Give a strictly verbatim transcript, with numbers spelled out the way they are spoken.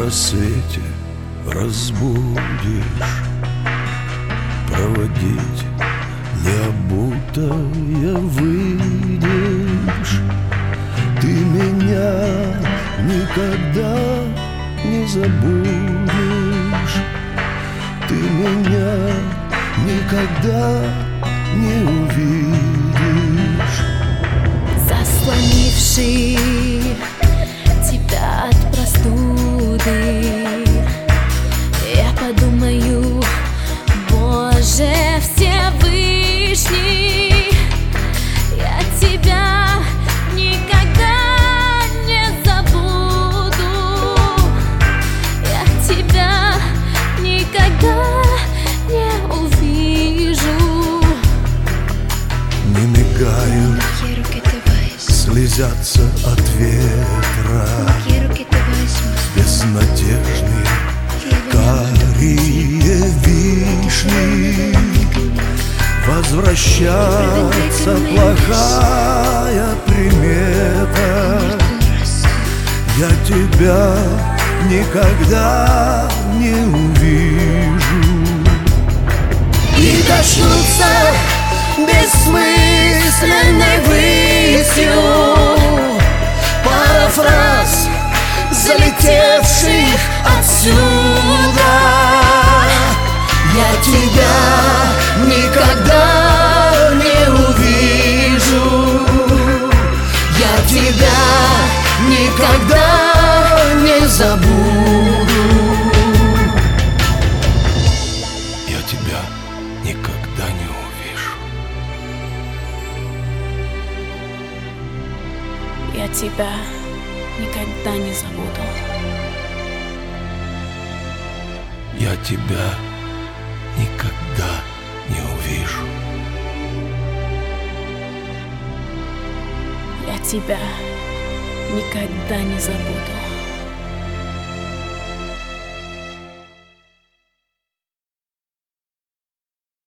рассвете разбудишь, проводить необутая выйдешь. Ты меня никогда не забудешь, ты меня никогда не увидишь. Заслонивший тебя от простуды, я подумаю: Боже Всевышний, я тебя никогда не забуду, я тебя никогда не увижу. Не мигают, слезятся от ветра безнадежные карие вишни. Возвращаться плохая примета, я тебя никогда не увижу. И коснуться бессмысленной высью пара фраз, залетевших отсюда. Я тебя никогда не увижу, я тебя никогда не забуду. Я тебя никогда не увижу. Я тебя никогда не забуду. Я тебя никогда не увижу. Я тебя никогда не забуду.